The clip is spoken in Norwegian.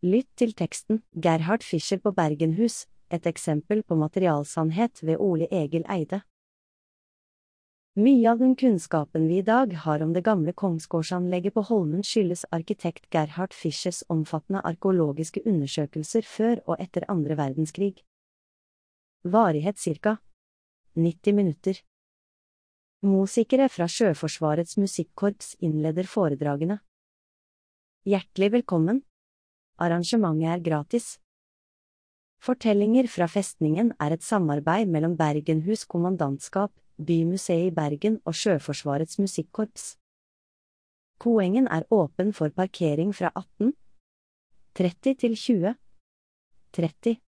Lytt til teksten Gerhard Fischer på Bergenhus, et eksempel på materialsannhet ved Ole Egil Eide. Mye av den kunnskapen vi i dag har om det gamle kongsgårdsanlegget på Holmen skyldes arkitekt Gerhard Fischers omfattende arkeologiske undersøkelser før og etter andre verdenskrig. Varighet ca. 90 minutter. Musikere fra Sjøforsvarets musikkorps innleder foredragene. Hjertelig velkommen. Arrangementet er gratis. Fortellinger fra festningen er et samarbeid mellom Bergenhus kommandantskap, Bymuseet i Bergen og Sjøforsvarets musikkorps. Koengen er åpen for parkering fra 18:30 til 20:30.